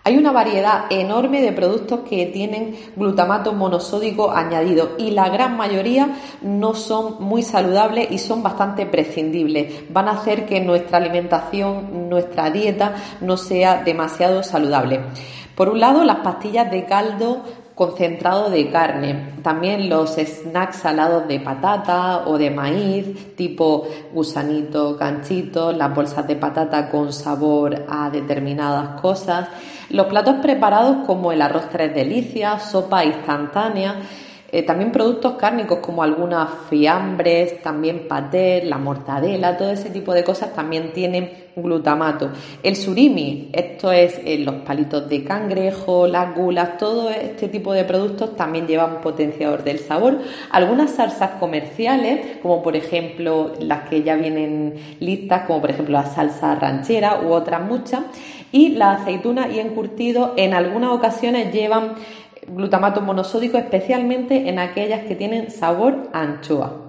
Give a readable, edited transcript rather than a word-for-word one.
Hay una variedad enorme de productos que tienen glutamato monosódico añadido y la gran mayoría no son muy saludables y son bastante prescindibles. Van a hacer que nuestra alimentación, nuestra dieta no sea demasiado saludable. Por un lado, las pastillas de caldo concentrado de carne, también los snacks salados de patata o de maíz, tipo gusanito, ganchito, las bolsas de patata con sabor a determinadas cosas, los platos preparados como el arroz tres delicias, sopa instantánea, también productos cárnicos como algunas fiambres, también paté, la mortadela, todo ese tipo de cosas también tienen glutamato. El surimi, esto es los palitos de cangrejo, las gulas, todo este tipo de productos también llevan potenciador del sabor. Algunas salsas comerciales, como por ejemplo las que ya vienen listas, como por ejemplo la salsa ranchera u otras muchas, y las aceitunas y encurtidos en algunas ocasiones llevan glutamato monosódico, especialmente en aquellas que tienen sabor a anchoa.